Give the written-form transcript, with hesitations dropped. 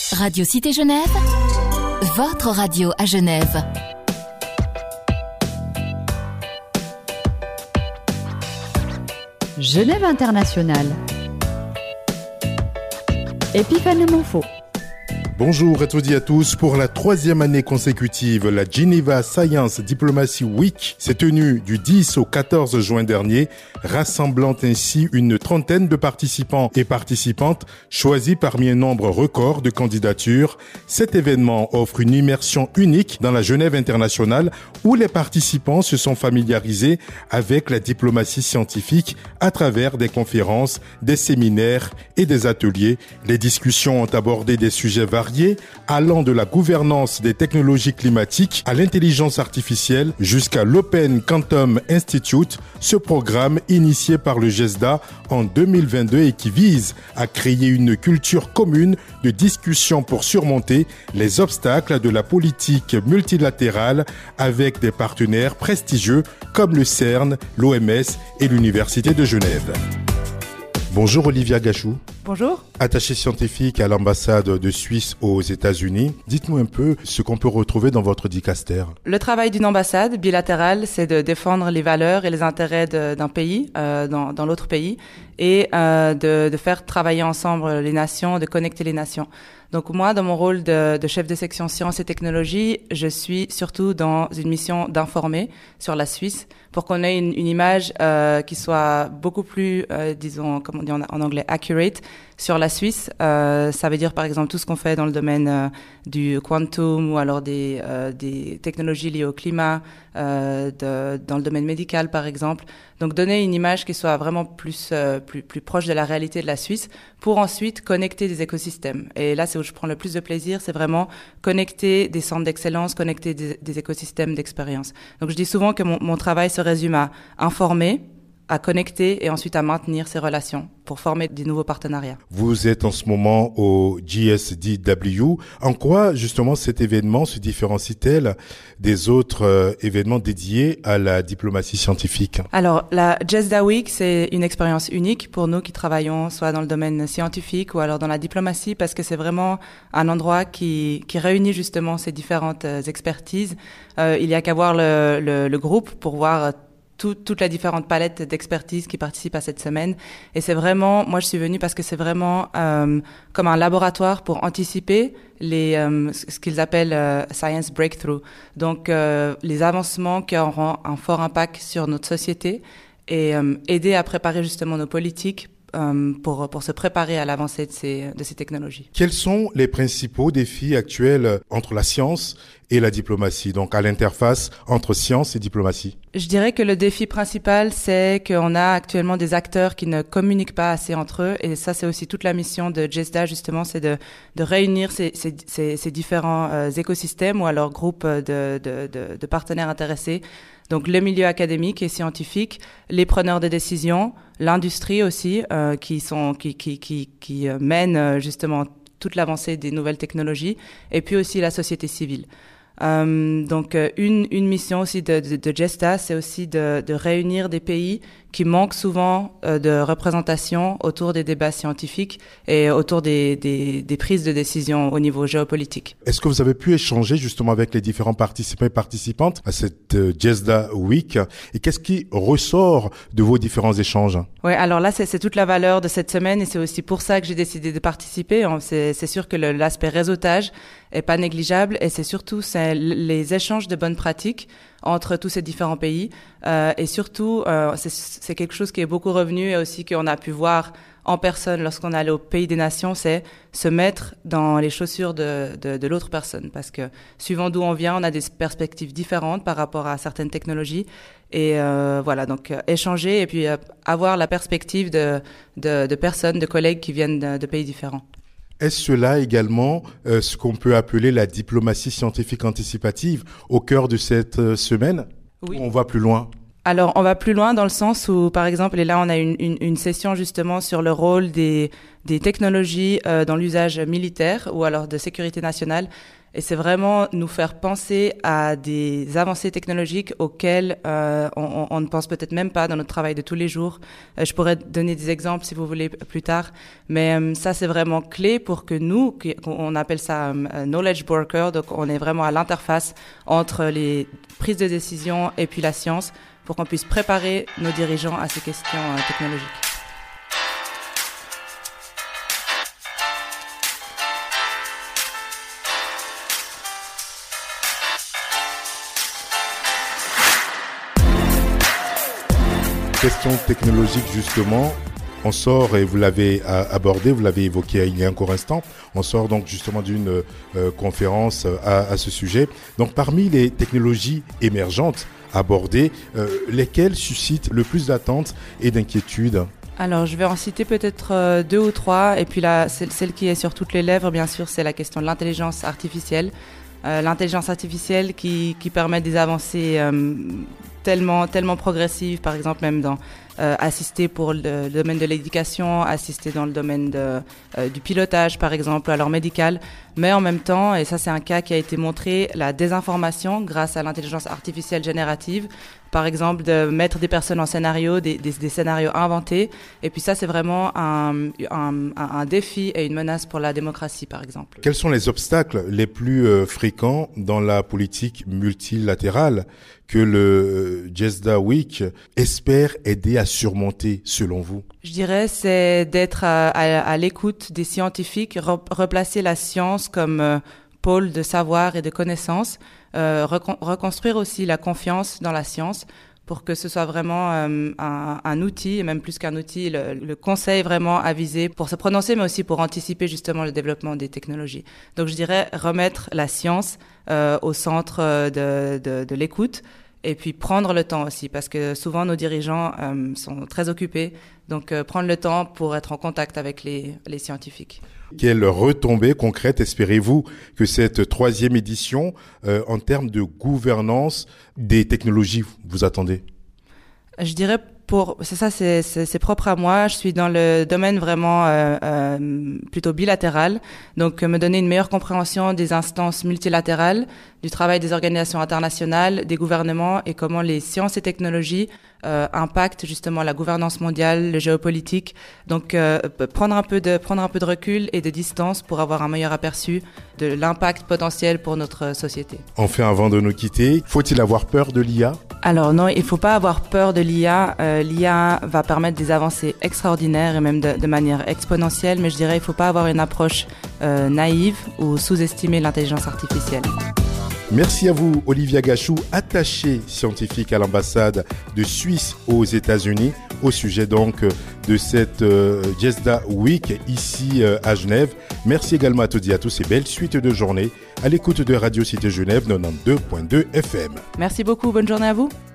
Radio Cité Genève, votre radio à Genève. Genève Internationale. Epiphane Monfort. Bonjour à toutes et à tous. Pour la 3e année consécutive, la Geneva Science Diplomacy Week s'est tenue du 10 au 14 juin dernier, rassemblant ainsi une trentaine de participants et participantes choisis parmi un nombre record de candidatures. Cet événement offre une immersion unique dans la Genève internationale où les participants se sont familiarisés avec la diplomatie scientifique à travers des conférences, des séminaires et des ateliers. Les discussions ont abordé des sujets variés allant de la gouvernance des technologies climatiques à l'intelligence artificielle jusqu'à l'Open Quantum Institute, ce programme initié par le GESDA en 2022 et qui vise à créer une culture commune de discussion pour surmonter les obstacles de la politique multilatérale avec des partenaires prestigieux comme le CERN, l'OMS et l'Université de Genève. Bonjour Olivia Gachou. Bonjour. Attachée scientifique à l'ambassade de Suisse aux États-Unis, dites-nous un peu ce qu'on peut retrouver dans votre dicaster. Le travail d'une ambassade bilatérale, c'est de défendre les valeurs et les intérêts d'un pays dans l'autre pays et de faire travailler ensemble les nations, de connecter les nations. Donc moi, dans mon rôle de chef de section sciences et technologies, je suis surtout dans une mission d'informer sur la Suisse pour qu'on ait une image qui soit beaucoup plus, disons, comme on dit en anglais, accurate sur la Suisse. Ça veut dire par exemple tout ce qu'on fait dans le domaine du quantum ou alors des technologies liées au climat, dans le domaine médical par exemple. Donc donner une image qui soit vraiment plus proche de la réalité de la Suisse pour ensuite connecter des écosystèmes. Et là, c'est où je prends le plus de plaisir, c'est vraiment connecter des centres d'excellence, connecter des écosystèmes d'expérience. Donc je dis souvent que mon travail se résume à informer, à connecter et ensuite à maintenir ces relations pour former des nouveaux partenariats. Vous êtes en ce moment au GSDW. En quoi, justement, cet événement se différencie-t-il des autres événements dédiés à la diplomatie scientifique? Alors, la GSDA Week, c'est une expérience unique pour nous qui travaillons soit dans le domaine scientifique ou alors dans la diplomatie parce que c'est vraiment un endroit qui réunit justement ces différentes expertises. Il y a qu'à voir le groupe pour voir toute la différente palette d'expertise qui participent à cette semaine. Et c'est vraiment, moi je suis venue parce que c'est vraiment comme un laboratoire pour anticiper ce qu'ils appellent science breakthrough. Donc les avancements qui auront un fort impact sur notre société et aider à préparer justement nos politiques pour se préparer à l'avancée de ces technologies. Quels sont les principaux défis actuels entre la science et la diplomatie, donc à l'interface entre science et diplomatie? Je dirais que le défi principal, c'est qu'on a actuellement des acteurs qui ne communiquent pas assez entre eux, et ça, c'est aussi toute la mission de GESDA, justement, c'est de réunir ces différents écosystèmes ou alors groupes de partenaires intéressés. Donc le milieu académique et scientifique, les preneurs de décision, l'industrie aussi, qui mènent justement toute l'avancée des nouvelles technologies, et puis aussi la société civile. Donc une mission aussi de GESDA, c'est aussi de réunir des pays qui manquent souvent de représentation autour des débats scientifiques et autour des prises de décision au niveau géopolitique. Est-ce que vous avez pu échanger justement avec les différents participants et participantes à cette GESDA Week et qu'est-ce qui ressort de vos différents échanges? Oui, alors là c'est toute la valeur de cette semaine et c'est aussi pour ça que j'ai décidé de participer. C'est sûr que l'aspect réseautage est pas négligeable et c'est surtout les échanges de bonnes pratiques entre tous ces différents pays et surtout c'est quelque chose qui est beaucoup revenu et aussi qu'on a pu voir en personne lorsqu'on est allé au Pays des Nations, c'est se mettre dans les chaussures de l'autre personne parce que suivant d'où on vient, on a des perspectives différentes par rapport à certaines technologies et voilà, donc échanger et puis avoir la perspective de personnes, de collègues qui viennent de pays différents. Est-ce cela également ce qu'on peut appeler la diplomatie scientifique anticipative au cœur de cette semaine? Oui. On va plus loin. Alors, on va plus loin dans le sens où, par exemple, et là, on a une session justement sur le rôle des technologies dans l'usage militaire ou alors de sécurité nationale. Et c'est vraiment nous faire penser à des avancées technologiques auxquelles on ne pense peut-être même pas dans notre travail de tous les jours. Je pourrais donner des exemples si vous voulez plus tard, mais ça c'est vraiment clé pour que nous, on appelle ça knowledge worker, donc on est vraiment à l'interface entre les prises de décision et puis la science pour qu'on puisse préparer nos dirigeants à ces questions technologiques. Question technologique justement, on sort, et vous l'avez abordé, vous l'avez évoqué il y a un court instant, on sort donc justement d'une conférence à ce sujet. Donc parmi les technologies émergentes abordées, lesquelles suscitent le plus d'attentes et d'inquiétudes ? Alors, je vais en citer peut-être 2 ou 3, et puis là, celle qui est sur toutes les lèvres, bien sûr, c'est la question de l'intelligence artificielle. L'intelligence artificielle qui permet des avancées tellement progressives, par exemple même dans assister pour le domaine de l'éducation, assister dans le domaine du pilotage, par exemple, alors médical, mais en même temps, et ça c'est un cas qui a été montré, la désinformation grâce à l'intelligence artificielle générative, par exemple de mettre des personnes en scénario, des scénarios inventés, et puis ça c'est vraiment un défi et une menace pour la démocratie, par exemple. Quels sont les obstacles les plus fréquents dans la politique multilatérale que le JESDA Week espère aider à surmonter selon vous? Je dirais c'est d'être à l'écoute des scientifiques, replacer la science comme pôle de savoir et de connaissances, reconstruire aussi la confiance dans la science pour que ce soit vraiment un outil, et même plus qu'un outil, le conseil vraiment avisé pour se prononcer, mais aussi pour anticiper justement le développement des technologies. Donc je dirais remettre la science au centre de l'écoute, et puis prendre le temps aussi, parce que souvent nos dirigeants sont très occupés, donc prendre le temps pour être en contact avec les scientifiques. Quelles retombées concrètes espérez-vous que cette 3e édition, en termes de gouvernance des technologies, vous attendez? Je dirais c'est propre à moi. Je suis dans le domaine vraiment plutôt bilatéral, donc me donner une meilleure compréhension des instances multilatérales, du travail des organisations internationales, des gouvernements et comment les sciences et technologies impactent justement la gouvernance mondiale, le géopolitique. Donc prendre un peu de recul et de distance pour avoir un meilleur aperçu de l'impact potentiel pour notre société. Enfin, avant de nous quitter, faut-il avoir peur de l'IA? Alors non, il faut pas avoir peur de l'IA. L'IA va permettre des avancées extraordinaires et même de manière exponentielle, mais je dirais il faut pas avoir une approche naïve ou sous-estimer l'intelligence artificielle. Merci à vous, Olivia Gachou, attachée scientifique à l'ambassade de Suisse aux États-Unis, au sujet donc de cette JESDA Week ici à Genève. Merci également à toutes et à tous et belle suite de journée à l'écoute de Radio Cité Genève 92.2 FM. Merci beaucoup, bonne journée à vous.